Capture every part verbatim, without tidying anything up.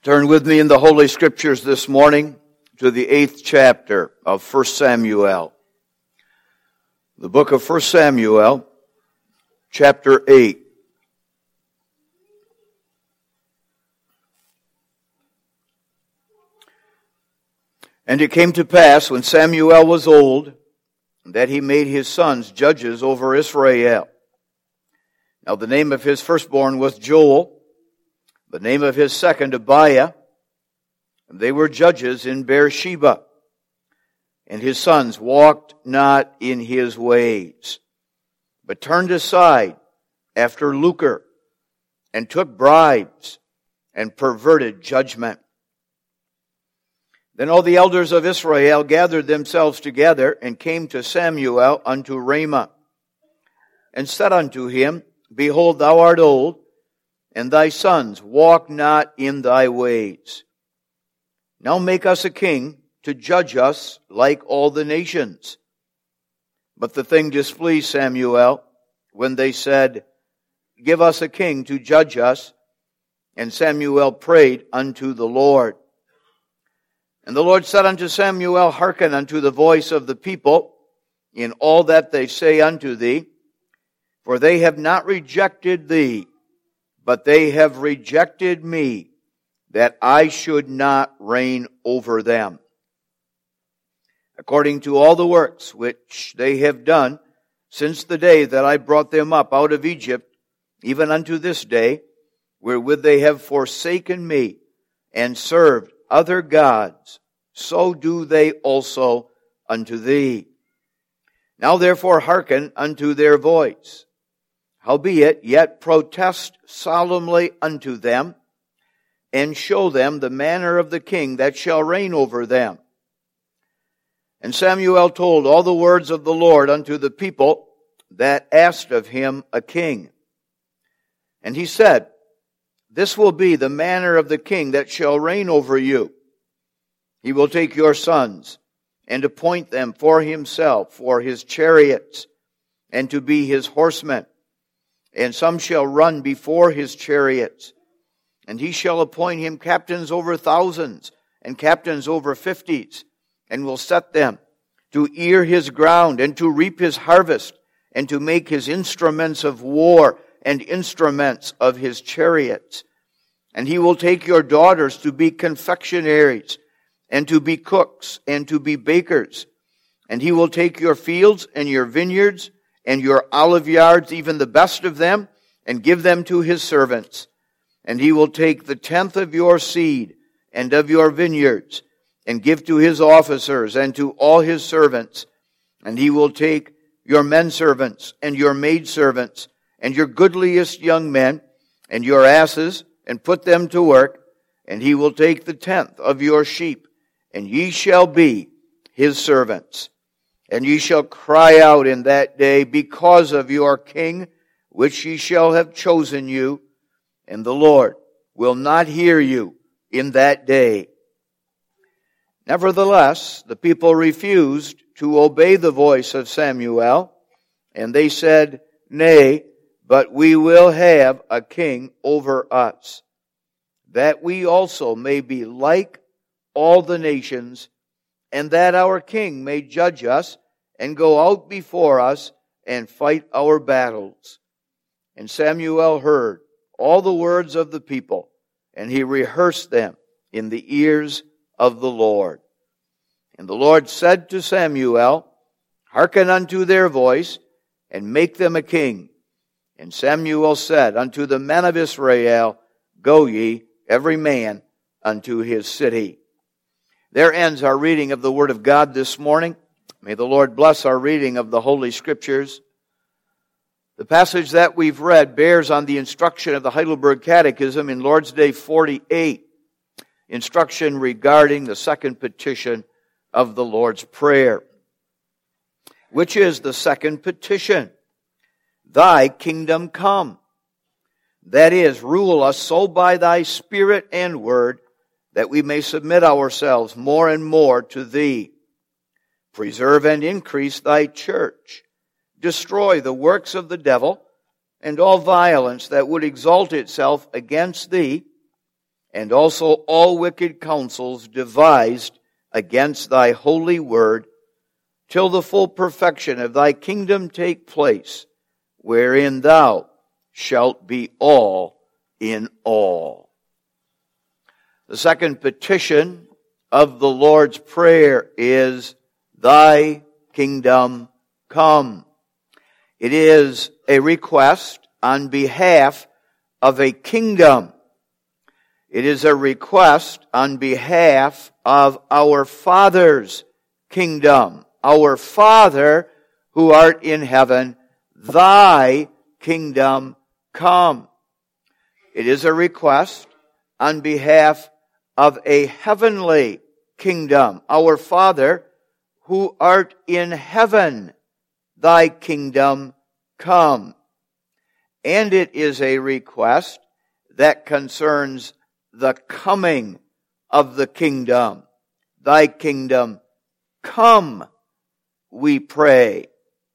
Turn with me in the Holy Scriptures this morning to the eighth chapter of First Samuel. The book of First Samuel, chapter eight. And it came to pass, when Samuel was old, that he made his sons judges over Israel. Now the name of his firstborn was Joel, the name of his second Abiah, and they were judges in Beersheba. And his sons walked not in his ways, but turned aside after lucre, and took bribes, and perverted judgment. Then all the elders of Israel gathered themselves together, and came to Samuel unto Ramah, and said unto him, Behold, thou art old, and thy sons walk not in thy ways. Now make us a king to judge us like all the nations. But the thing displeased Samuel when they said, Give us a king to judge us. And Samuel prayed unto the Lord. And the Lord said unto Samuel, Hearken unto the voice of the people in all that they say unto thee, for they have not rejected thee, but they have rejected me, that I should not reign over them. According to all the works which they have done since the day that I brought them up out of Egypt, even unto this day, wherewith they have forsaken me and served other gods, so do they also unto thee. Now therefore hearken unto their voice. Howbeit, yet protest solemnly unto them, and show them the manner of the king that shall reign over them. And Samuel told all the words of the Lord unto the people that asked of him a king. And he said, This will be the manner of the king that shall reign over you. He will take your sons, and appoint them for himself, for his chariots, and to be his horsemen. And some shall run before his chariots. And he shall appoint him captains over thousands, and captains over fifties, and will set them to ear his ground, and to reap his harvest, and to make his instruments of war, and instruments of his chariots. And he will take your daughters to be confectionaries, and to be cooks, and to be bakers. And he will take your fields, and your vineyards, and your olive yards, even the best of them, and give them to his servants. And he will take the tenth of your seed, and of your vineyards, and give to his officers, and to all his servants. And he will take your men servants, and your maid servants, and your goodliest young men, and your asses, and put them to work. And he will take the tenth of your sheep, and ye shall be his servants. And ye shall cry out in that day because of your king, which ye shall have chosen you, and the Lord will not hear you in that day. Nevertheless, the people refused to obey the voice of Samuel, and they said, Nay, but we will have a king over us, that we also may be like all the nations, and that our king may judge us, and go out before us, and fight our battles. And Samuel heard all the words of the people, and he rehearsed them in the ears of the Lord. And the Lord said to Samuel, Hearken unto their voice, and make them a king. And Samuel said unto the men of Israel, Go ye, every man unto his city. There ends our reading of the Word of God this morning. May the Lord bless our reading of the Holy Scriptures. The passage that we've read bears on the instruction of the Heidelberg Catechism in Lord's Day forty-eight, instruction regarding the second petition of the Lord's Prayer. Which is the second petition? Thy kingdom come. That is, rule us so by thy Spirit and word, that we may submit ourselves more and more to thee. Preserve and increase thy church. Destroy the works of the devil, and all violence that would exalt itself against thee, and also all wicked counsels devised against thy holy word, till the full perfection of thy kingdom take place, wherein thou shalt be all in all. The second petition of the Lord's Prayer is, Thy kingdom come. It is a request on behalf of a kingdom. It is a request on behalf of our Father's kingdom. Our Father who art in heaven, thy kingdom come. It is a request on behalf of a heavenly kingdom. Our Father who art in heaven, thy kingdom come. And it is a request that concerns the coming of the kingdom. Thy kingdom come, we pray.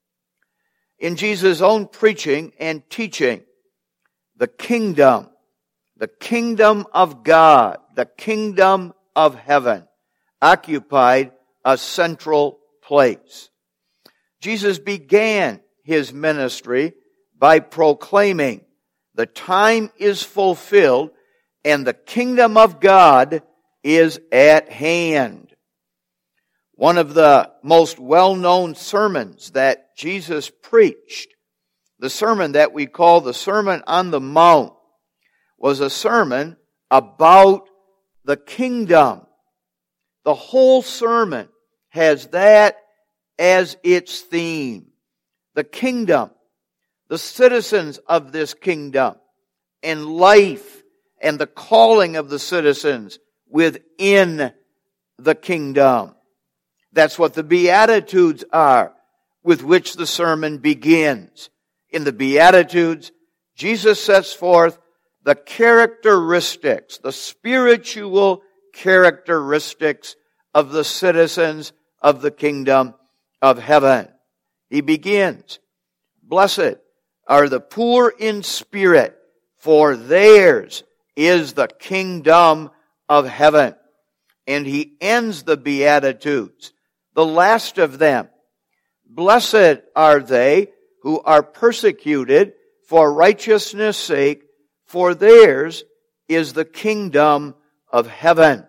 In Jesus' own preaching and teaching, the kingdom, the kingdom of God, the kingdom of heaven, occupied a central place. Jesus began his ministry by proclaiming, the time is fulfilled and the kingdom of God is at hand. One of the most well-known sermons that Jesus preached, the sermon that we call the Sermon on the Mount, was a sermon about the kingdom. The whole sermon has that as its theme. The kingdom, the citizens of this kingdom, and life and the calling of the citizens within the kingdom. That's what the Beatitudes are, with which the sermon begins. In the Beatitudes, Jesus sets forth the characteristics, the spiritual characteristics of the citizens of the kingdom of heaven. He begins, Blessed are the poor in spirit, for theirs is the kingdom of heaven. And he ends the Beatitudes, the last of them. Blessed are they who are persecuted for righteousness' sake, for theirs is the kingdom of heaven.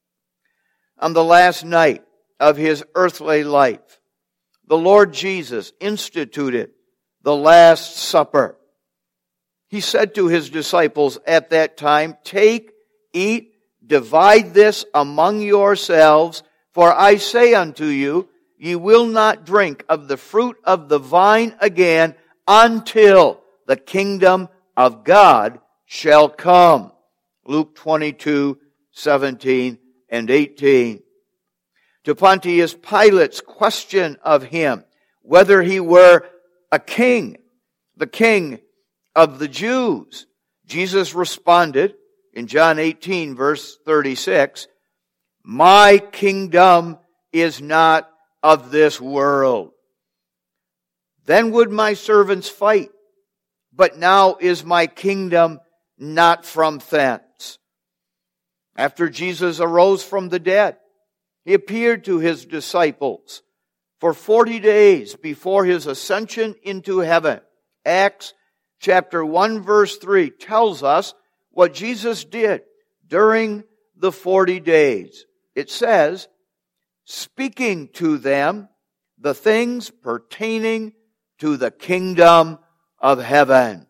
On the last night of his earthly life, the Lord Jesus instituted the Last Supper. He said to his disciples at that time, Take, eat, divide this among yourselves, for I say unto you, ye will not drink of the fruit of the vine again until the kingdom of God shall come. Luke twenty-two, seventeen and eighteen. To Pontius Pilate's question of him, whether he were a king, the king of the Jews, Jesus responded in John eighteen, verse thirty-six, My kingdom is not of this world. Then would my servants fight, but now is my kingdom not from thence. After Jesus arose from the dead, he appeared to his disciples for forty days before his ascension into heaven. Acts chapter one verse three tells us what Jesus did during the forty days. It says, speaking to them the things pertaining to the kingdom of heaven.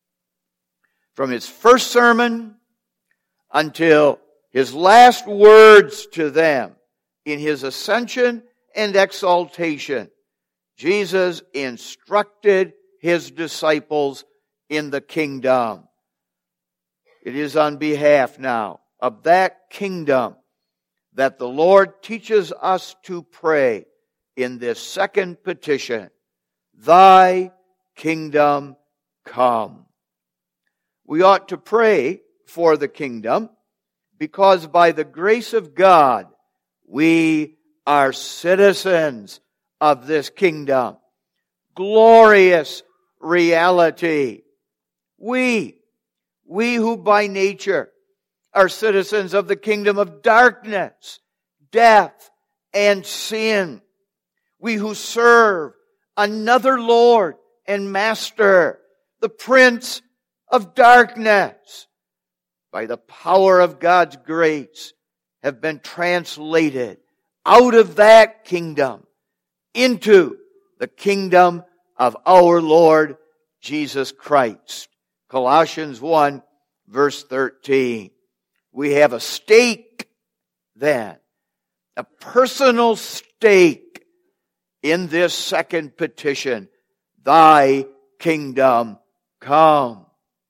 From his first sermon until his last words to them in his ascension and exaltation, Jesus instructed his disciples in the kingdom. It is on behalf now of that kingdom that the Lord teaches us to pray in this second petition, Thy kingdom come. We ought to pray for the kingdom because by the grace of God, we are citizens of this kingdom. Glorious reality. We, we who by nature are citizens of the kingdom of darkness, death, and sin. We who serve another Lord and Master, the Prince of darkness, by the power of God's grace, have been translated out of that kingdom into the kingdom of our Lord Jesus Christ. Colossians one, verse thirteen. We have a stake then, a personal stake in this second petition. Thy kingdom come.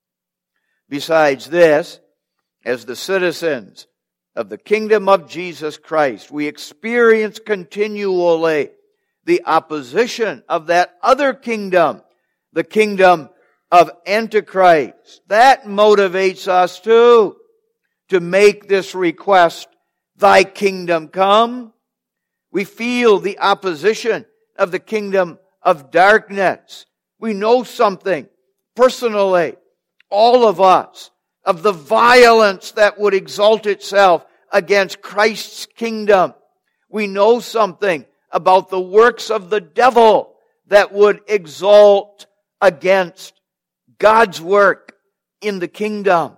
Besides this, as the citizens of the kingdom of Jesus Christ, we experience continually the opposition of that other kingdom, the kingdom of Antichrist. That motivates us too, to make this request, thy kingdom come. We feel the opposition of the kingdom of darkness. We know something personally, all of us, of the violence that would exalt itself against Christ's kingdom. We know something about the works of the devil that would exalt against God's work in the kingdom.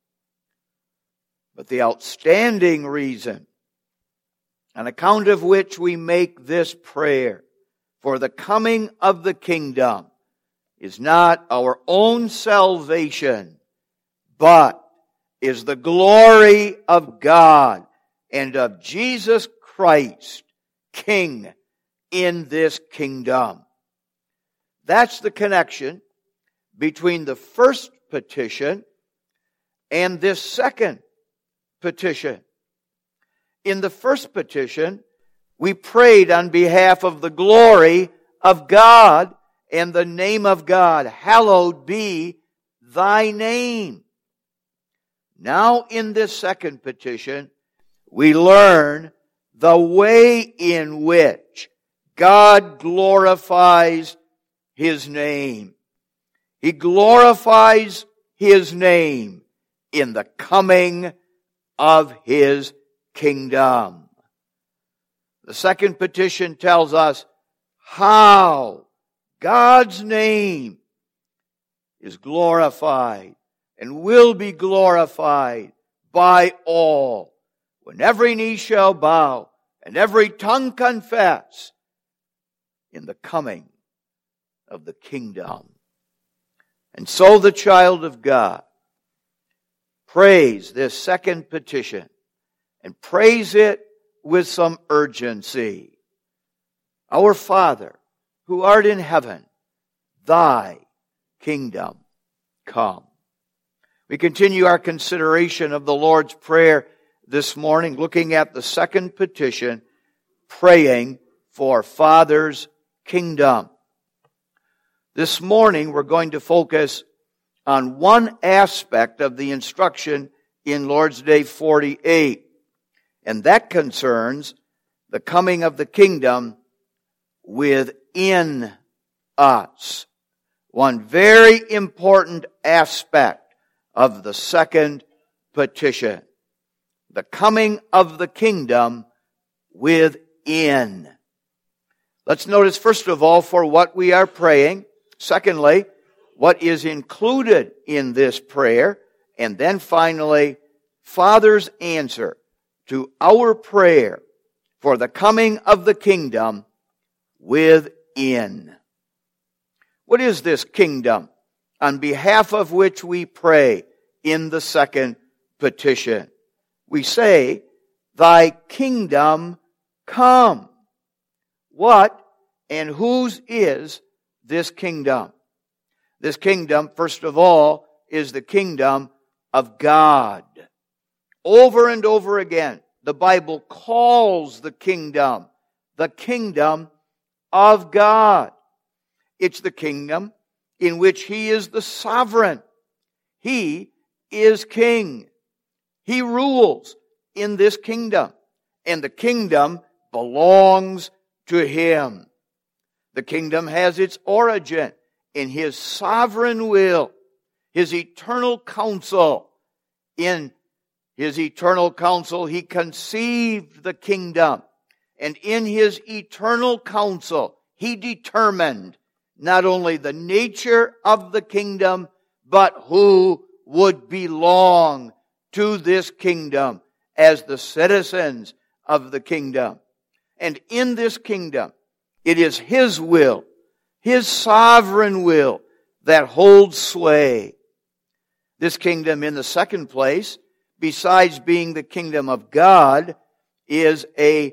But the outstanding reason, on account of which we make this prayer for the coming of the kingdom, is not our own salvation, but is the glory of God and of Jesus Christ, King in this kingdom. That's the connection between the first petition and this second petition. In the first petition, we prayed on behalf of the glory of God and the name of God. Hallowed be thy name. Now in this second petition, we learn the way in which God glorifies His name. He glorifies His name in the coming of His kingdom. The second petition tells us how God's name is glorified and will be glorified by all, when every knee shall bow and every tongue confess in the coming of the kingdom. And so the child of God prays this second petition, and prays it with some urgency. Our Father, who art in heaven, thy kingdom come. We continue our consideration of the Lord's Prayer this morning, looking at the second petition, praying for Father's kingdom. This morning we're going to focus on one aspect of the instruction in Lord's Day forty-eight, and that concerns the coming of the kingdom within us. One very important aspect of the second petition. The coming of the kingdom within. Let's notice first of all for what we are praying. Secondly, what is included in this prayer. And then finally, Father's answer to our prayer for the coming of the kingdom within. What is this kingdom on behalf of which we pray in the second petition? We say, thy kingdom come. What and whose is this kingdom? This kingdom, first of all, is the kingdom of God. Over and over again, the Bible calls the kingdom the kingdom of God. It's the kingdom in which He is the sovereign. He is king. He rules in this kingdom, and the kingdom belongs to Him. The kingdom has its origin in His sovereign will, His eternal counsel in His eternal counsel, He conceived the kingdom. And in His eternal counsel, He determined not only the nature of the kingdom, but who would belong to this kingdom as the citizens of the kingdom. And in this kingdom, it is His will, His sovereign will, that holds sway. This kingdom, in the second place, besides being the kingdom of God, is a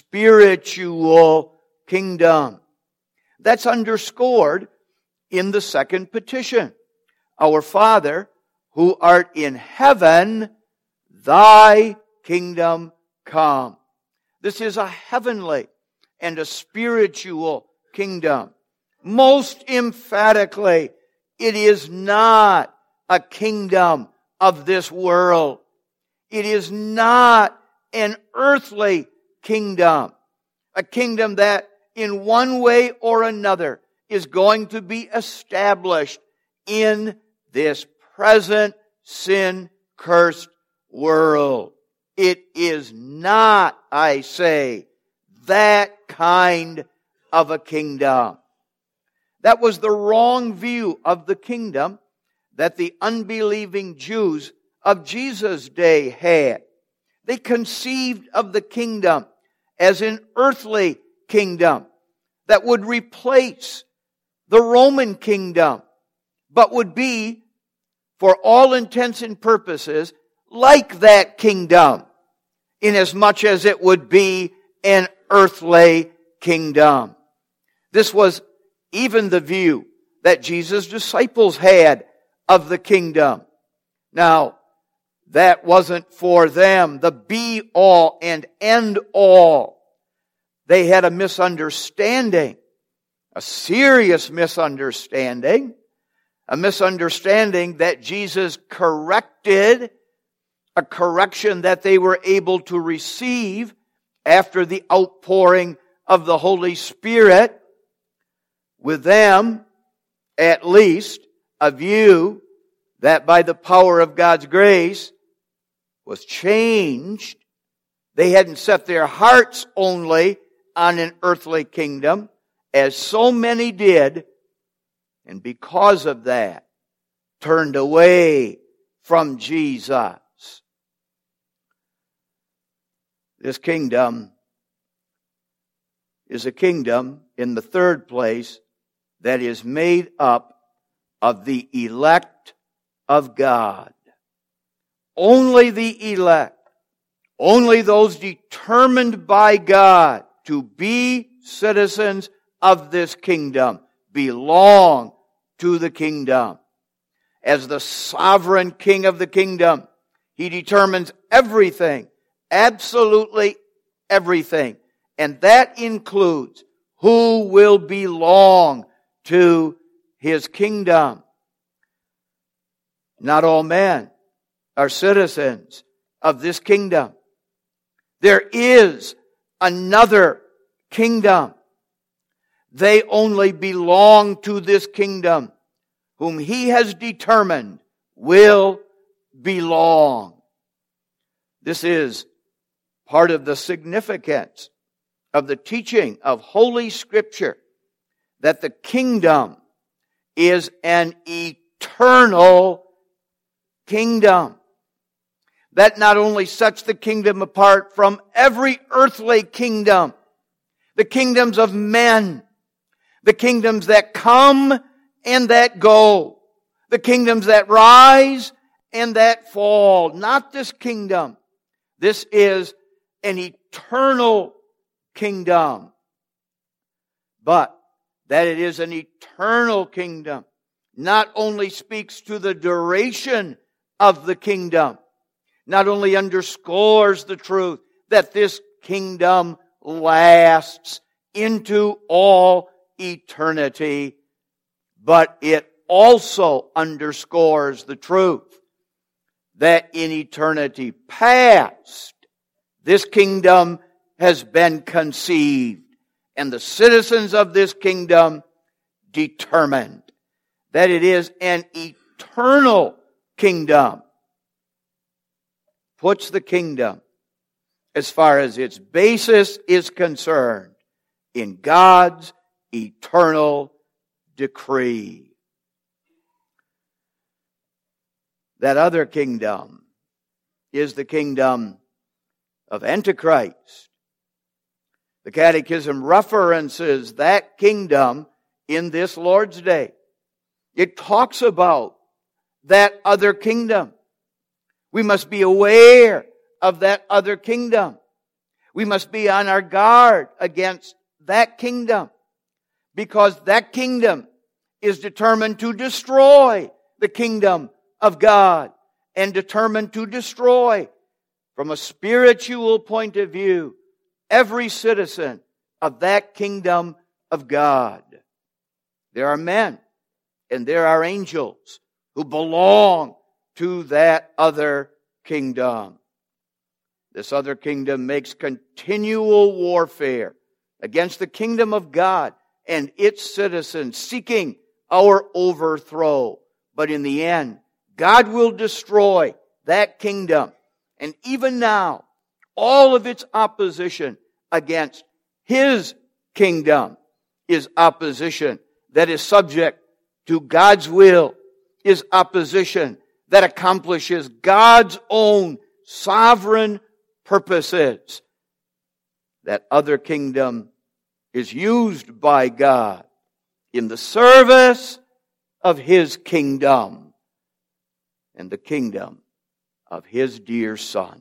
spiritual kingdom. That's underscored in the second petition. Our Father, who art in heaven, thy kingdom come. This is a heavenly and a spiritual kingdom. Most emphatically, it is not a kingdom of this world. It is not an earthly kingdom. A kingdom that in one way or another is going to be established in this present sin-cursed world. It is not, I say, that kind of a kingdom. That was the wrong view of the kingdom that the unbelieving Jews of Jesus' day had. They conceived of the kingdom as an earthly kingdom that would replace the Roman kingdom, but would be, for all intents and purposes, like that kingdom, inasmuch as it would be an earthly kingdom. This was even the view that Jesus' disciples had of the kingdom. Now, that wasn't for them the be-all and end-all. They had a misunderstanding, a serious misunderstanding, a misunderstanding that Jesus corrected, a correction that they were able to receive after the outpouring of the Holy Spirit. With them, at least, a view that by the power of God's grace was changed. They hadn't set their hearts only on an earthly kingdom, as so many did, and because of that, turned away from Jesus. This kingdom is a kingdom, in the third place, that is made up of the elect of God. Only the elect, only those determined by God to be citizens of this kingdom belong to the kingdom. As the sovereign king of the kingdom, He determines everything, absolutely everything. And that includes who will belong to His kingdom. Not all men are citizens of this kingdom. There is another kingdom. They only belong to this kingdom, whom He has determined will belong. This is part of the significance of the teaching of Holy Scripture, that the kingdom is an eternal kingdom. That not only sets the kingdom apart from every earthly kingdom, the kingdoms of men, the kingdoms that come and that go, the kingdoms that rise and that fall. Not this kingdom. This is an eternal kingdom. But that it is an eternal kingdom not only speaks to the duration of the kingdom, not only underscores the truth that this kingdom lasts into all eternity, but it also underscores the truth that in eternity past, this kingdom has been conceived, and the citizens of this kingdom determined that it is an eternal kingdom. puts the kingdom, as far as its basis is concerned, in God's eternal decree. That other kingdom is the kingdom of Antichrist. The Catechism references that kingdom in this Lord's Day. It talks about that other kingdom. We must be aware of that other kingdom. We must be on our guard against that kingdom, because that kingdom is determined to destroy the kingdom of God and determined to destroy, from a spiritual point of view, every citizen of that kingdom of God. There are men and there are angels who belong to that other kingdom. This other kingdom makes continual warfare against the kingdom of God and its citizens, seeking our overthrow. But in the end, God will destroy that kingdom. And even now, all of its opposition against His kingdom is opposition that is subject to God's will, is opposition that accomplishes God's own sovereign purposes. That other kingdom is used by God in the service of His kingdom and the kingdom of His dear Son.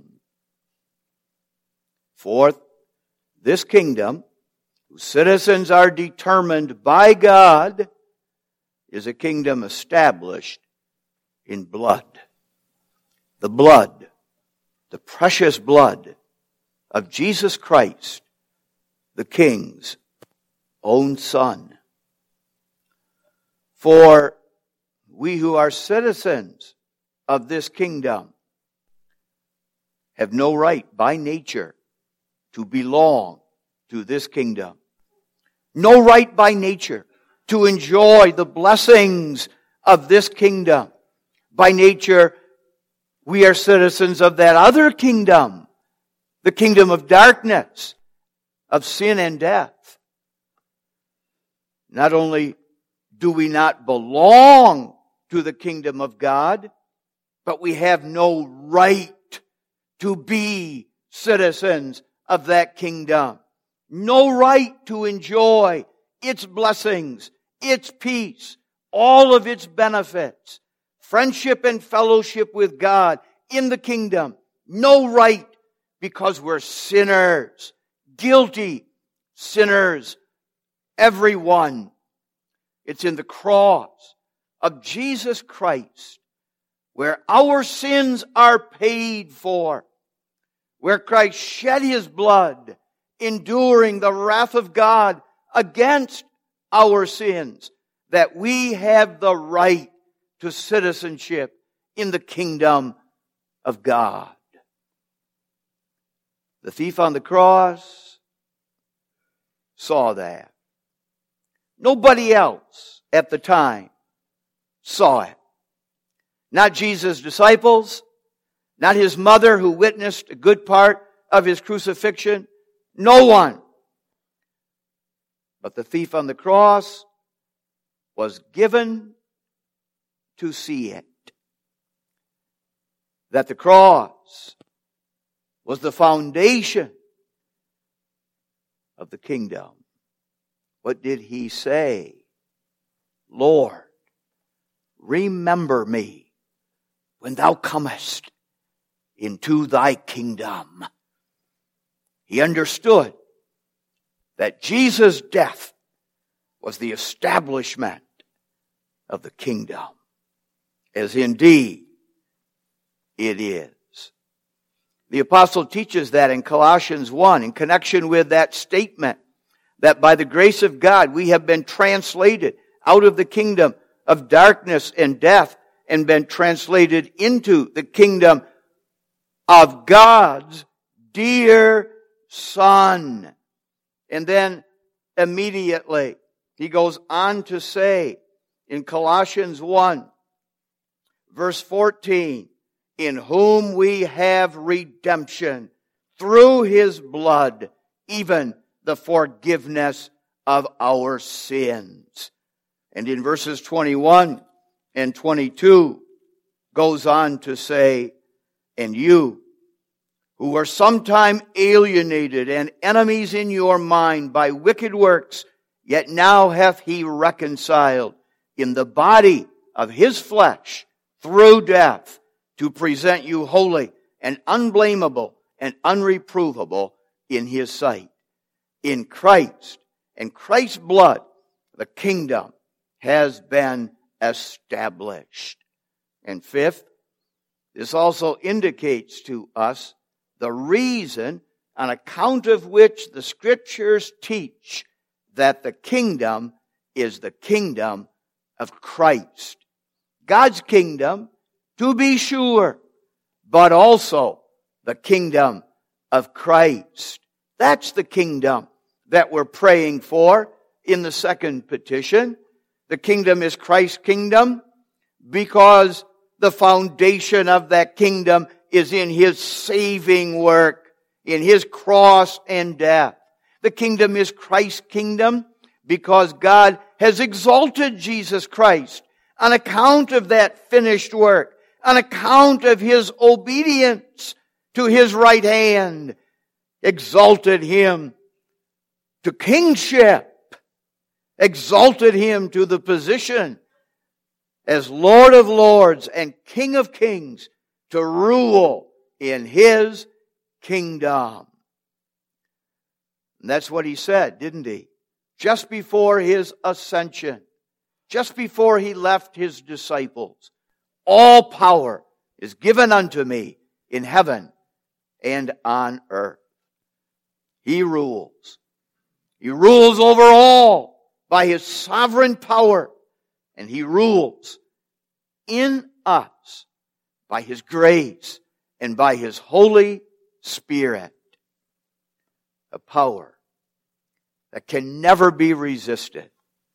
Fourth, this kingdom, whose citizens are determined by God, is a kingdom established in blood. The blood, the precious blood of Jesus Christ, the King's own Son. For we who are citizens of this kingdom have no right by nature to belong to this kingdom. No right by nature to enjoy the blessings of this kingdom. By nature, we are citizens of that other kingdom, the kingdom of darkness, of sin and death. Not only do we not belong to the kingdom of God, but we have no right to be citizens of that kingdom. No right to enjoy its blessings, its peace, all of its benefits, friendship and fellowship with God in the kingdom. No right, because we're sinners, guilty sinners, everyone. It's in the cross of Jesus Christ where our sins are paid for, where Christ shed His blood, enduring the wrath of God against our sins, that we have the right to citizenship in the kingdom of God. The thief on the cross saw that. Nobody else at the time saw it. Not Jesus' disciples, not His mother who witnessed a good part of His crucifixion. No one. But the thief on the cross was given to see it. That the cross was the foundation of the kingdom. What did He say? Lord, remember me when Thou comest into Thy kingdom. He understood that Jesus' death was the establishment of the kingdom, as indeed it is. The apostle teaches that in Colossians one, in connection with that statement that by the grace of God we have been translated out of the kingdom of darkness and death and been translated into the kingdom of God's dear Son. And then immediately he goes on to say in Colossians one, verse fourteen, in whom we have redemption through His blood, even the forgiveness of our sins. And in verses twenty-one and twenty-two goes on to say, and you, who were sometime alienated and enemies in your mind by wicked works, yet now hath He reconciled in the body of His flesh through death, to present you holy and unblameable and unreprovable in His sight. In Christ and Christ's blood, the kingdom has been established. And fifth, this also indicates to us the reason on account of which the Scriptures teach that the kingdom is the kingdom of Christ. God's kingdom, to be sure, but also the kingdom of Christ. That's the kingdom that we're praying for in the second petition. The kingdom is Christ's kingdom because the foundation of that kingdom is in His saving work, in His cross and death. The kingdom is Christ's kingdom because God has exalted Jesus Christ on account of that finished work, on account of His obedience to His right hand, exalted Him to kingship, exalted Him to the position as Lord of lords and King of kings to rule in His kingdom. And that's what He said, didn't He? Just before His ascension, just before He left His disciples, all power is given unto me in heaven and on earth. He rules. He rules over all by His sovereign power, and He rules in us by His grace and by His Holy Spirit. A power that can never be resisted.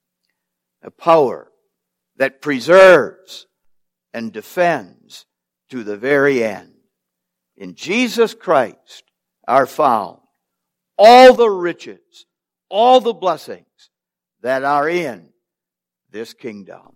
A power that preserves and defends to the very end. In Jesus Christ are found all the riches, all the blessings that are in this kingdom.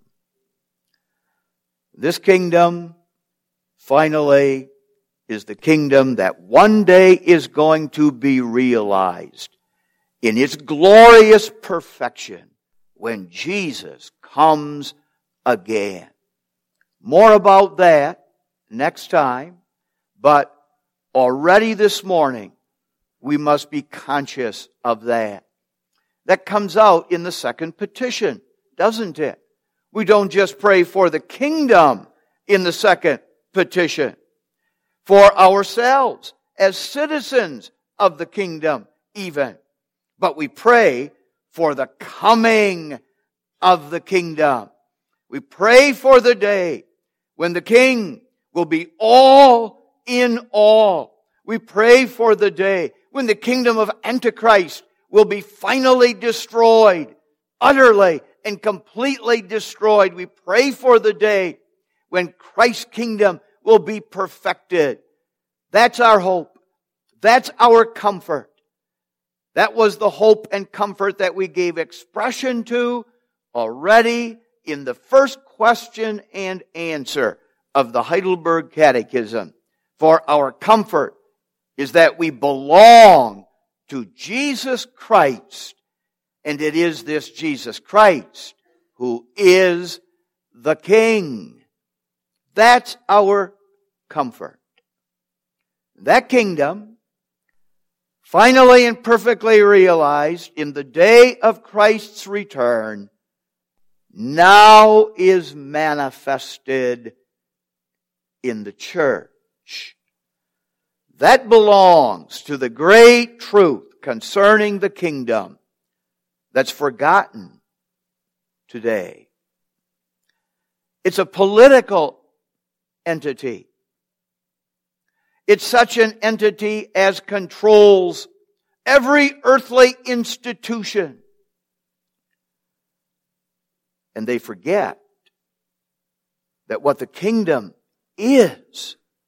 This kingdom, finally, is the kingdom that one day is going to be realized in its glorious perfection when Jesus comes again. More about that next time, but already this morning we must be conscious of that. That comes out in the second petition, doesn't it? We don't just pray for the kingdom in the second petition, for ourselves as citizens of the kingdom even, but we pray for the coming of the kingdom. We pray for the day when the King will be all in all. We pray for the day when the kingdom of Antichrist will be finally destroyed, utterly and completely destroyed. We pray for the day when Christ's kingdom will be perfected. That's our hope. That's our comfort. That was the hope and comfort that we gave expression to already in the first question and answer of the Heidelberg Catechism. For our comfort is that we belong to Jesus Christ, and it is this Jesus Christ who is the King. That's our comfort. That kingdom, finally and perfectly realized in the day of Christ's return, now is manifested in the church. That belongs to the great truth concerning the kingdom that's forgotten today. It's a political entity. It's such an entity as controls every earthly institution. And they forget that what the kingdom is,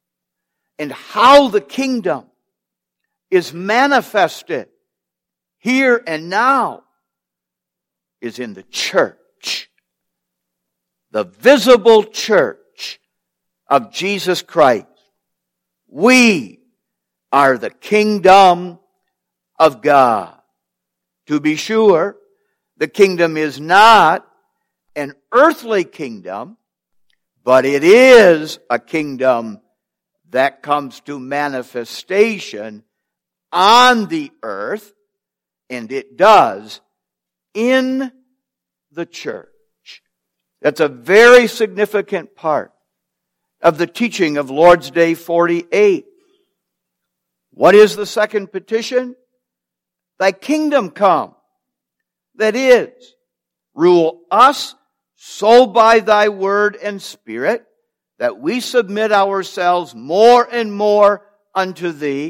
and how the kingdom is manifested here and now is in the church. The visible church of Jesus Christ. We are the kingdom of God. To be sure, the kingdom is not an earthly kingdom, but it is a kingdom that comes to manifestation on the earth, and it does in the church. That's a very significant part of the teaching of Lord's Day forty-eight. What is the second petition? Thy kingdom come. That is, rule us so by thy word and spirit that we submit ourselves more and more unto thee.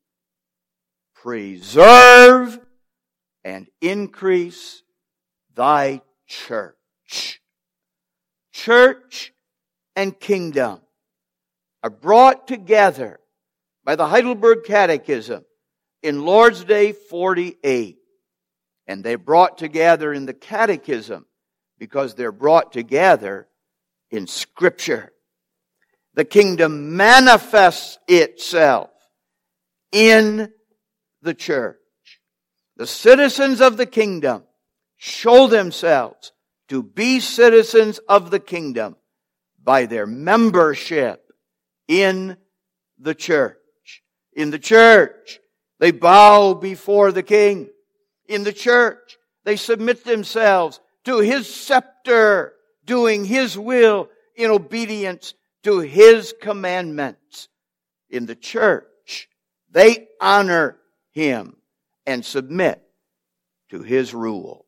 Preserve and increase thy church. Church and kingdom are brought together by the Heidelberg Catechism in Lord's Day forty-eight. And they're brought together in the Catechism because they're brought together in Scripture. The kingdom manifests itself in the church. The citizens of the kingdom show themselves to be citizens of the kingdom by their membership in the church. In the church, they bow before the king. In the church, they submit themselves to his scepter, doing his will in obedience to his commandments. In the church, they honor him and submit to his rule.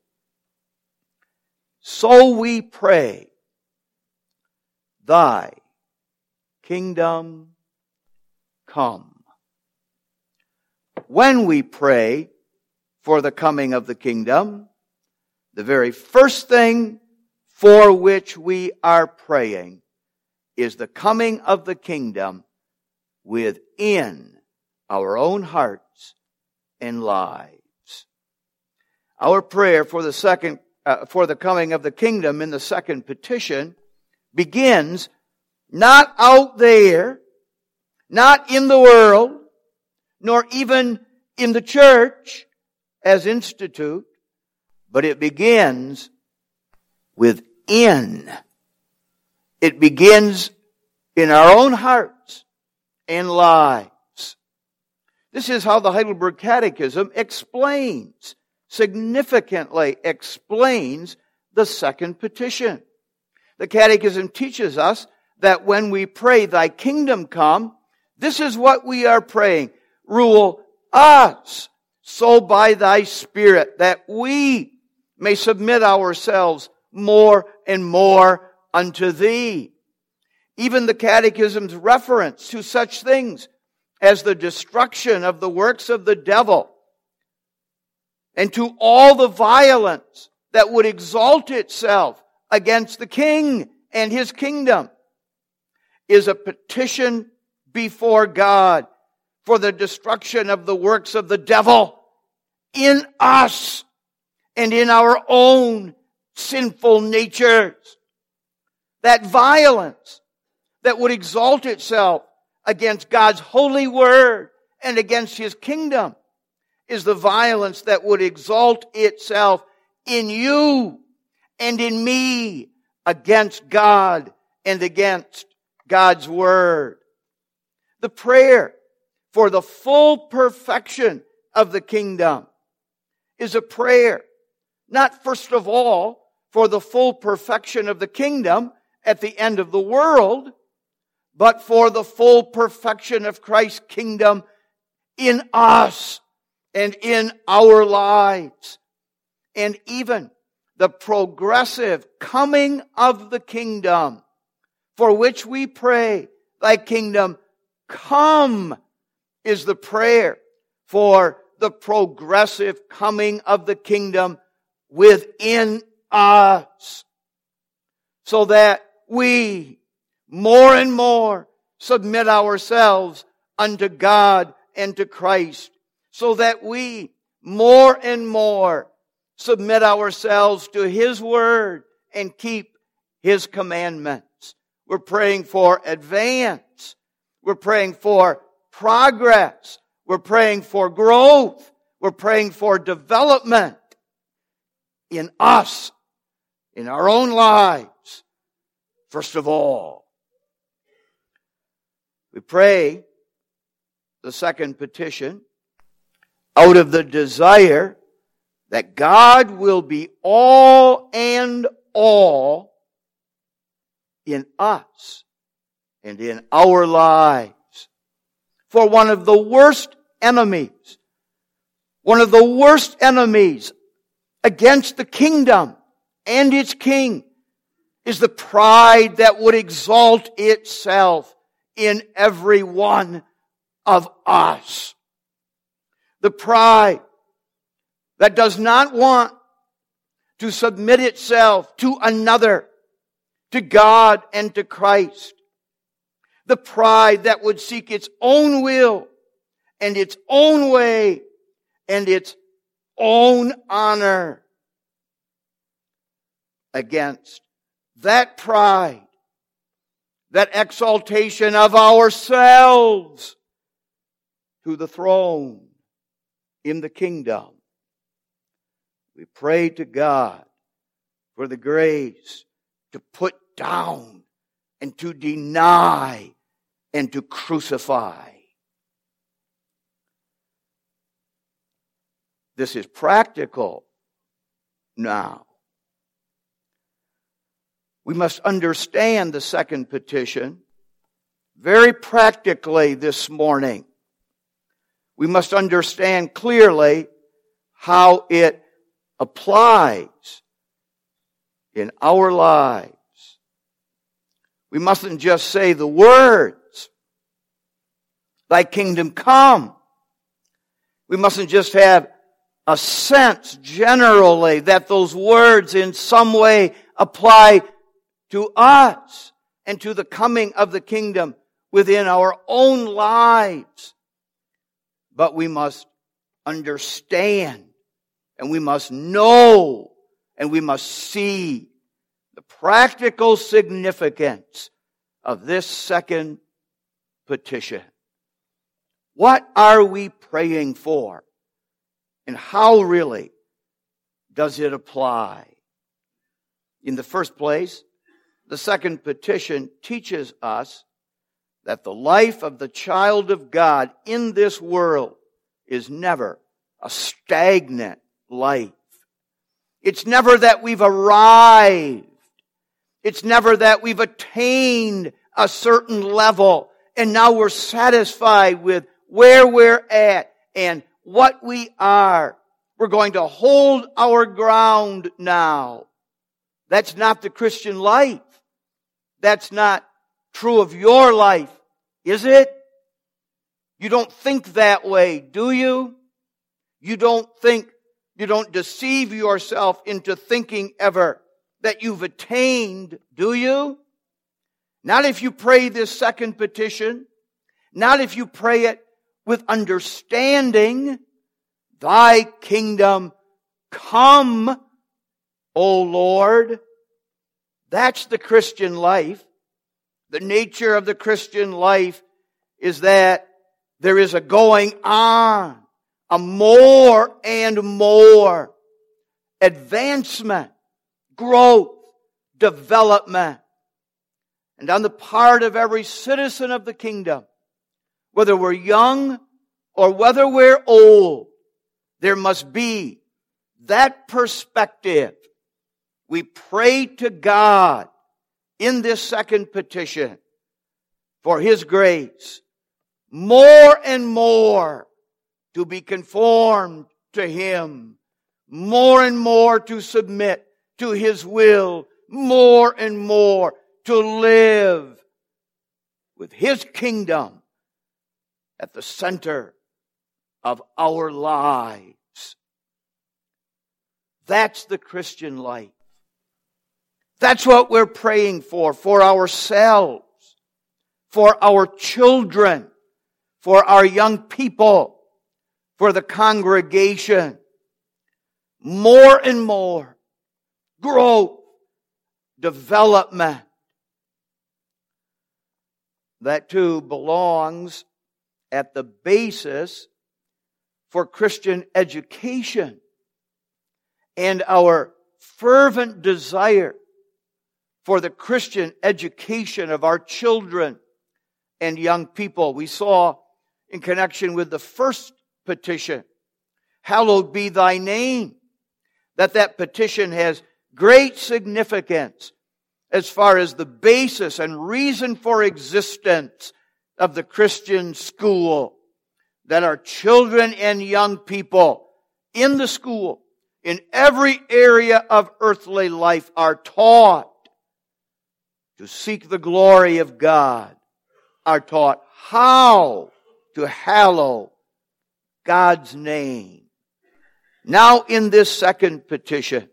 So we pray, thy kingdom come. When we pray for the coming of the kingdom, the very first thing for which we are praying is the coming of the kingdom within our own hearts and lives. Our prayer for the second, uh, for the coming of the kingdom in the second petition begins not out there, not in the world, nor even in the church as institute, but it begins within. It begins in our own hearts and lives. This is how the Heidelberg Catechism explains, significantly explains the second petition. The Catechism teaches us that when we pray, thy kingdom come, this is what we are praying. Rule us so by thy Spirit that we may submit ourselves more and more unto thee. Even the Catechism's reference to such things as the destruction of the works of the devil and to all the violence that would exalt itself against the king and his kingdom is a petition before God for the destruction of the works of the devil in us and in our own sinful natures. That violence that would exalt itself against God's holy word and against his kingdom is the violence that would exalt itself in you and in me against God and against God's word. The prayer for the full perfection of the kingdom is a prayer, not first of all for the full perfection of the kingdom at the end of the world, but for the full perfection of Christ's kingdom in us and in our lives. And even the progressive coming of the kingdom, for which we pray, thy kingdom come, is the prayer for the progressive coming of the kingdom within us, so that we more and more submit ourselves unto God and to Christ, so that we more and more submit ourselves to His Word and keep His commandments. We're praying for advance. We're praying for progress. We're praying for growth. We're praying for development in us, in our own lives, first of all. We pray the second petition out of the desire that God will be all and all in us and in our lives. For one of the worst enemies, one of the worst enemies against the kingdom and its king is the pride that would exalt itself in every one of us. The pride that does not want to submit itself to another, to God and to Christ. The pride that would seek its own will and its own way and its own honor. Against that pride, that exaltation of ourselves to the throne in the kingdom. We pray to God for the grace to put down and to deny and to crucify. This is practical now. We must understand the second petition very practically this morning. We must understand clearly how it applies in our lives. We mustn't just say the words, "Thy kingdom come." We mustn't just have a sense generally that those words in some way apply to us and to the coming of the kingdom within our own lives. But we must understand and we must know and we must see the practical significance of this second petition. What are we praying for? And how really does it apply? In the first place, the second petition teaches us that the life of the child of God in this world is never a stagnant life. It's never that we've arrived. It's never that we've attained a certain level and now we're satisfied with where we're at and what we are. We're going to hold our ground now. That's not the Christian life. That's not true of your life, is it? You don't think that way, do you? You don't think, you don't deceive yourself into thinking ever that you've attained, do you? Not if you pray this second petition. Not if you pray it with understanding. Thy kingdom come, O Lord. That's the Christian life. The nature of the Christian life is that there is a going on, a more and more advancement, growth, development. And on the part of every citizen of the kingdom, whether we're young or whether we're old, there must be that perspective. We pray to God in this second petition for His grace more and more to be conformed to Him, more and more to submit to His will, more and more to live with His kingdom at the center of our lives. That's the Christian life. That's what we're praying for, for ourselves, for our children, for our young people, for the congregation. More and more growth, development. That too belongs at the basis for Christian education and our fervent desire for the Christian education of our children and young people. We saw in connection with the first petition, hallowed be thy name, that that petition has great significance as far as the basis and reason for existence of the Christian school, that our children and young people in the school, in every area of earthly life, are taught to seek the glory of God, are taught how to hallow God's name. Now in this second petition,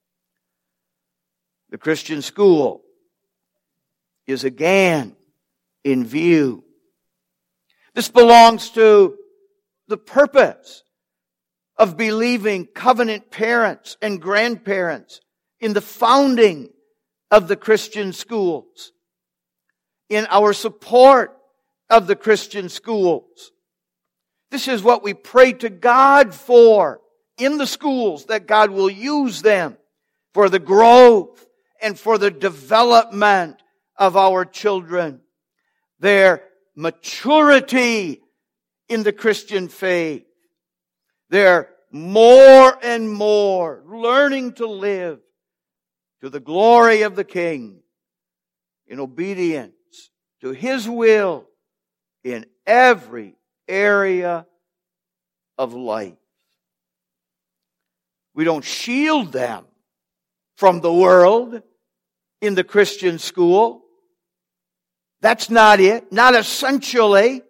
the Christian school is again in view. This belongs to the purpose of believing covenant parents and grandparents in the founding of the Christian schools, in our support of the Christian schools. This is what we pray to God for in the schools, that God will use them for the growth and for the development of our children, their maturity in the Christian faith, their more and more learning to live to the glory of the King in obedience to His will in every area of life. We don't shield them from the world in the Christian school. That's not it, not essentially.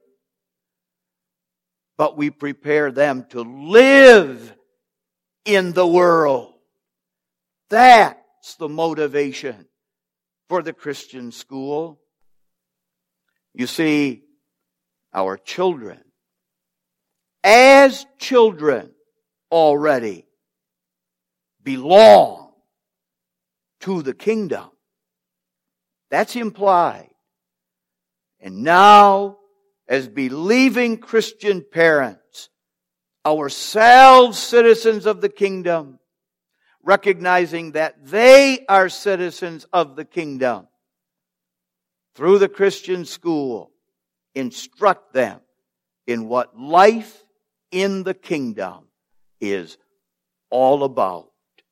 But we prepare them to live in the world. That's the motivation for the Christian school. You see, our children, as children already, belong to the kingdom. That's implied. And now, as believing Christian parents, ourselves citizens of the kingdom, recognizing that they are citizens of the kingdom, through the Christian school, instruct them in what life in the kingdom is all about.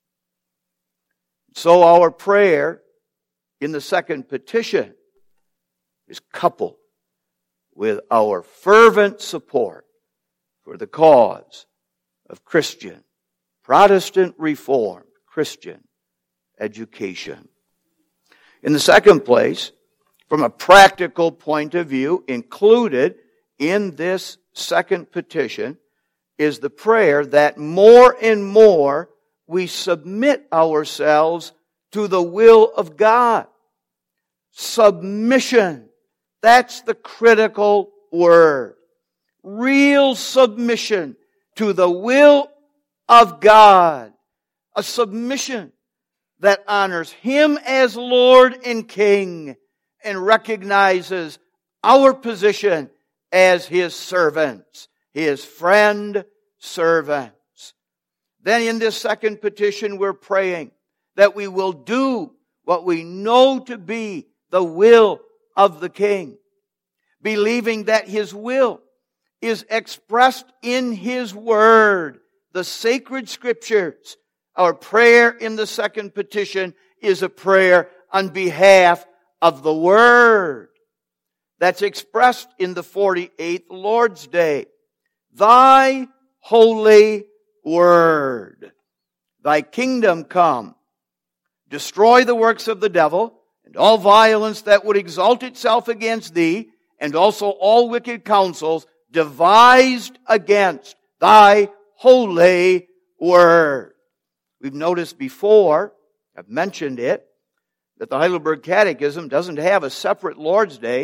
So our prayer in the second petition is coupled with our fervent support for the cause of Christian, Protestant Reformed Christian education. In the second place, from a practical point of view, included in this second petition is the prayer that more and more we submit ourselves to the will of God. Submission. That's the critical word. Real submission to the will of God. A submission that honors Him as Lord and King and recognizes our position as His servants, His friend servants. Then in this second petition we're praying that we will do what we know to be the will of the King, believing that His will is expressed in His Word, the sacred Scriptures. Our prayer in the second petition is a prayer on behalf of the Word that's expressed in the forty-eighth Lord's Day. Thy holy Word, Thy kingdom come, destroy the works of the devil, and all violence that would exalt itself against Thee, and also all wicked counsels devised against Thy holy Word. We've noticed before, I've mentioned it, that the Heidelberg Catechism doesn't have a separate Lord's Day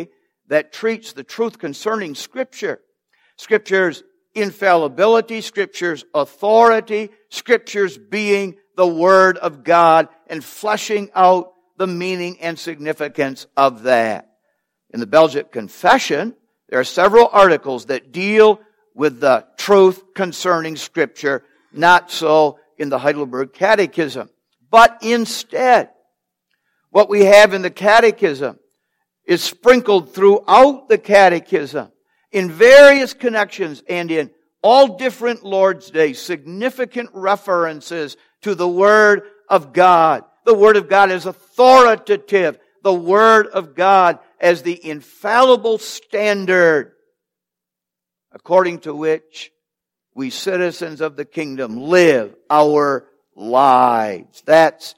that treats the truth concerning Scripture. Scripture's infallibility, Scripture's authority, Scripture's being the Word of God, and fleshing out the meaning and significance of that. In the Belgic Confession, there are several articles that deal with the truth concerning Scripture, not so in the Heidelberg Catechism. But instead, what we have in the Catechism is sprinkled throughout the Catechism in various connections and in all different Lord's Days, significant references to the Word of God. The Word of God is authoritative. The Word of God as the infallible standard according to which we citizens of the kingdom live our lives. That's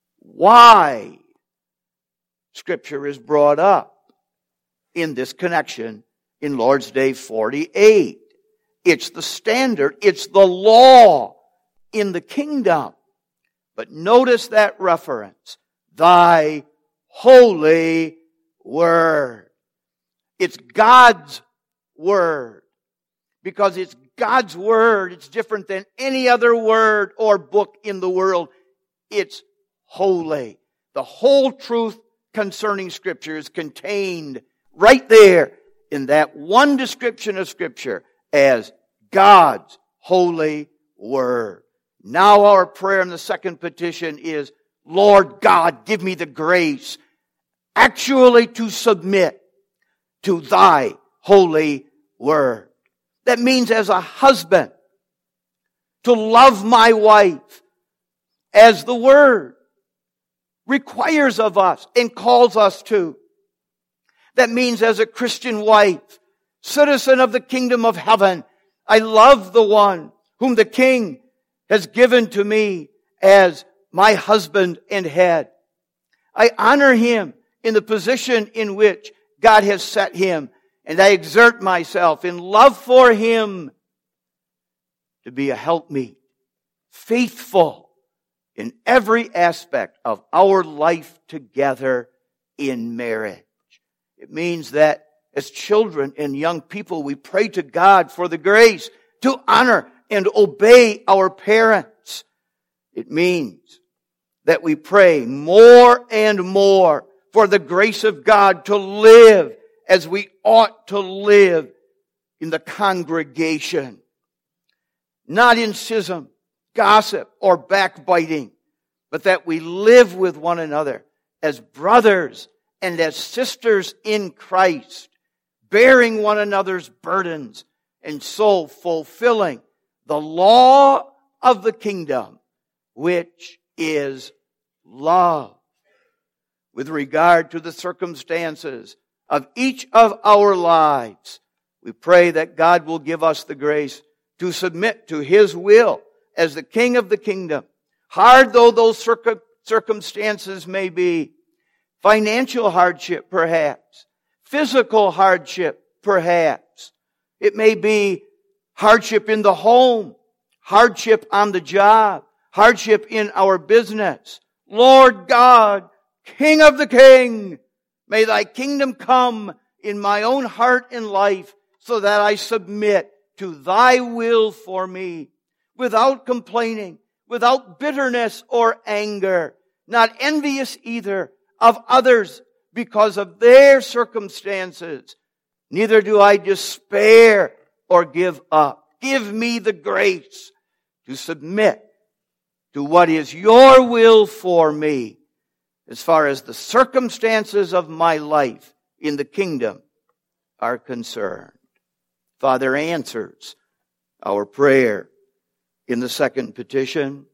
why Scripture is brought up in this connection in Lord's Day forty-eight. It's the standard, it's the law in the kingdom. But notice that reference, thy holy word. It's God's word. Because it's God's word, it's different than any other word or book in the world. It's holy. The whole truth concerning Scripture is contained right there in that one description of Scripture as God's holy word. Now our prayer in the second petition is, Lord God, give me the grace actually to submit to thy holy word. That means as a husband, to love my wife as the Word requires of us and calls us to. That means as a Christian wife, citizen of the kingdom of heaven, I love the one whom the King has given to me as my husband and head. I honor him in the position in which God has set him, and I exert myself in love for him to be a helpmeet, faithful in every aspect of our life together in marriage. It means that as children and young people, we pray to God for the grace to honor and obey our parents. It means that we pray more and more for the grace of God to live as we ought to live in the congregation. Not in schism, gossip, or backbiting, but that we live with one another as brothers and as sisters in Christ, bearing one another's burdens, and so fulfilling the law of the kingdom, which is love. With regard to the circumstances of each of our lives, we pray that God will give us the grace to submit to His will as the King of the kingdom. Hard though those circum- circumstances may be, financial hardship perhaps, physical hardship perhaps, it may be hardship in the home, hardship on the job, hardship in our business. Lord God, King of the King, may thy kingdom come in my own heart and life so that I submit to thy will for me without complaining, without bitterness or anger, not envious either of others because of their circumstances. Neither do I despair or give up. Give me the grace to submit to what is your will for me as far as the circumstances of my life in the kingdom are concerned. Father answers our prayer in the second petition.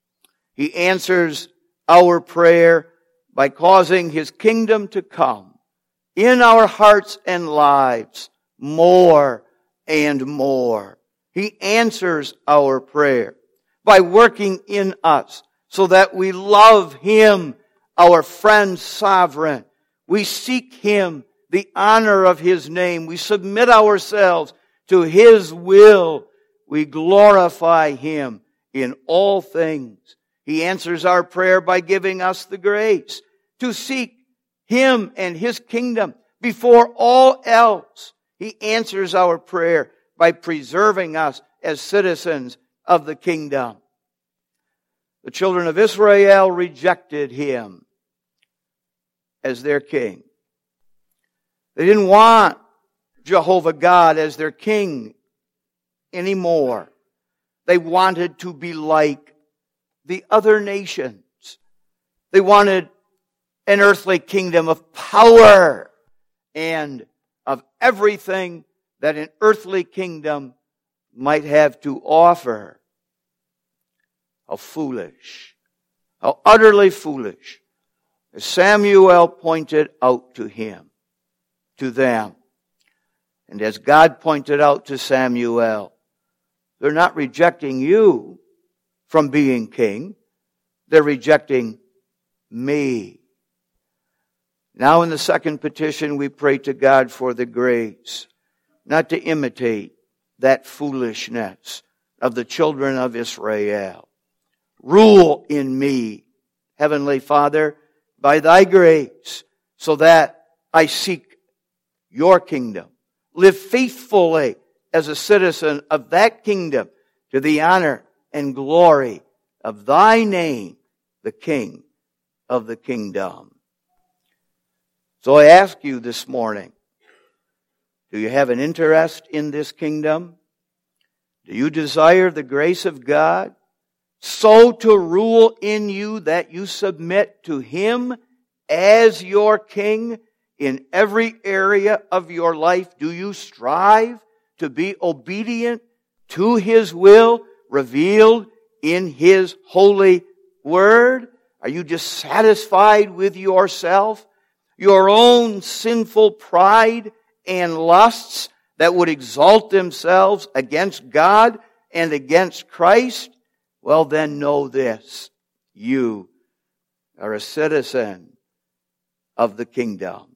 He answers our prayer by causing His kingdom to come in our hearts and lives more and more. He answers our prayer by working in us so that we love Him, our friend sovereign. We seek Him, the honor of His name. We submit ourselves to His will. We glorify Him in all things. He answers our prayer by giving us the grace to seek Him and His kingdom Before all else, He answers our prayer by preserving us as citizens of the kingdom. The children of Israel rejected Him as their king. They didn't want Jehovah God as their king anymore. They wanted to be like the other nations. They wanted an earthly kingdom of power and of everything that an earthly kingdom might have to offer. How foolish, how utterly foolish, as Samuel pointed out to him, to them. And as God pointed out to Samuel, they're not rejecting you from being king. They're rejecting me. Now in the second petition, we pray to God for the grace not to imitate that foolishness of the children of Israel. Rule in me, Heavenly Father, by Thy grace, so that I seek Your kingdom. Live faithfully as a citizen of that kingdom to the honor and glory of Thy name, the King of the kingdom. So I ask you this morning, do you have an interest in this kingdom? Do you desire the grace of God so to rule in you that you submit to Him as your King in every area of your life? Do you strive to be obedient to His will revealed in His holy word? Are you dissatisfied with yourself, your own sinful pride and lusts that would exalt themselves against God and against Christ? Well, then know this. You are a citizen of the kingdom.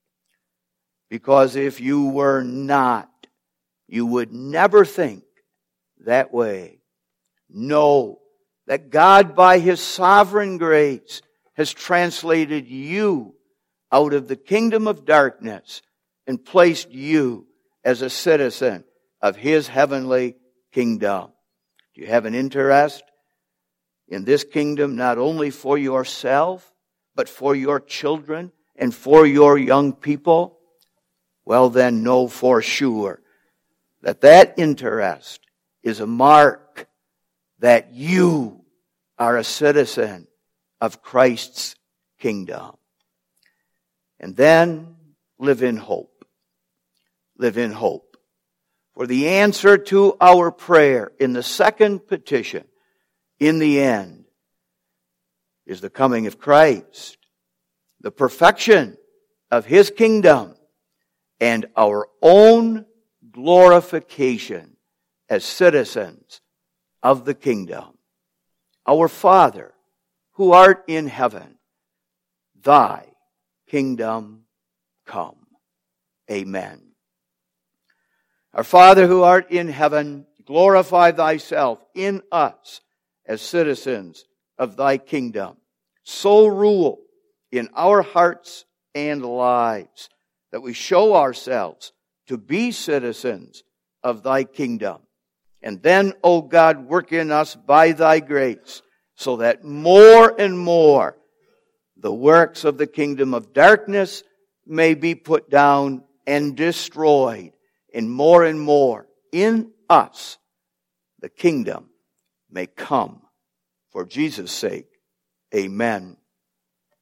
Because if you were not, you would never think that way. Know that God, by His sovereign grace, has translated you out of the kingdom of darkness and placed you as a citizen of His heavenly kingdom. Do you have an interest in this kingdom not only for yourself, but for your children and for your young people? Well, then know for sure that that interest is a mark that you are a citizen of Christ's kingdom. And then live in hope. Live in hope. For the answer to our prayer in the second petition, in the end, is the coming of Christ, the perfection of His kingdom, and our own glorification as citizens of the kingdom. Our Father, who art in heaven, Thy kingdom come. Amen. Our Father who art in heaven, glorify Thyself in us as citizens of Thy kingdom. So rule in our hearts and lives that we show ourselves to be citizens of Thy kingdom. And then, O God, work in us by Thy grace so that more and more the works of the kingdom of darkness may be put down and destroyed, and more and more in us the kingdom may come. For Jesus' sake, amen.